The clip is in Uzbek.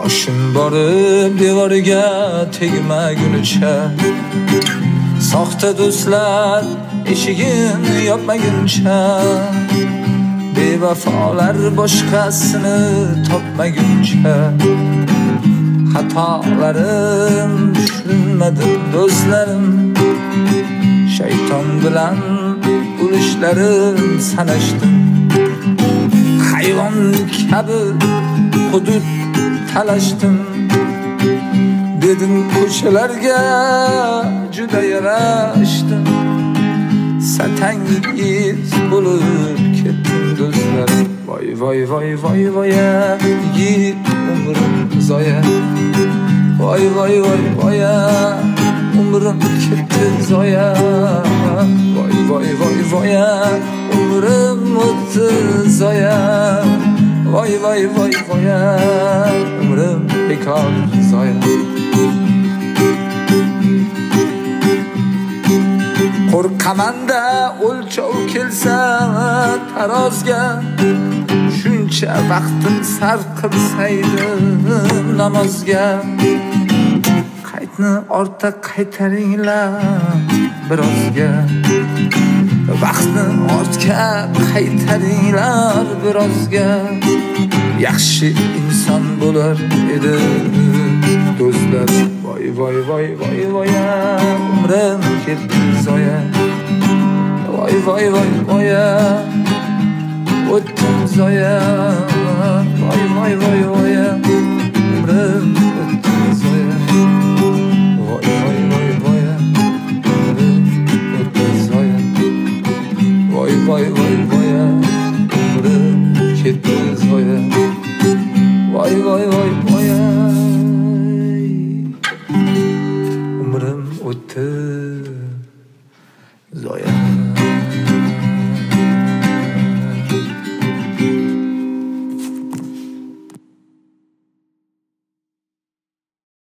boshing borib devoriga tegmagunicha, soxta do'stlar eshigini yopmaguncha, bevafolar boshqasini topmaguncha, xatolarim tushunmadi do'stlarim, shayton bilan ulushlarim sanashdim, hayvon kabi hudud talashdim, dedim ko'chalarga juda yarashdim, satangiz bo'lib ketdim do'stlarim. Voy voy voy voy voy yigit umrim zoya, voy voy voy voy umrim ketdi zoya, voy voy voy voy umrim o'tdi zoya, voy voy voy voy umrim bekor zoya. Qo'rqamanda o'lchov kelsa tarozga, shuncha vaqtim sarf qilsaydim namozga. Qaytni ortga qaytaringlar birozga, vaqtni ortga qaytaringlar birozga. Yaxshi inson bo'lar edi do'stlar. Voy voy voy voy voy umrim ketdi zoya, voy voy voy voy o'tdim zoya, voy voy voy voy umrim o'tdi zoya, voy voy voy voy umrim o'tdi zoya, voy voy voy voy umrim ketdi zoya, voy voy voy voy umrim o'tdi zoya.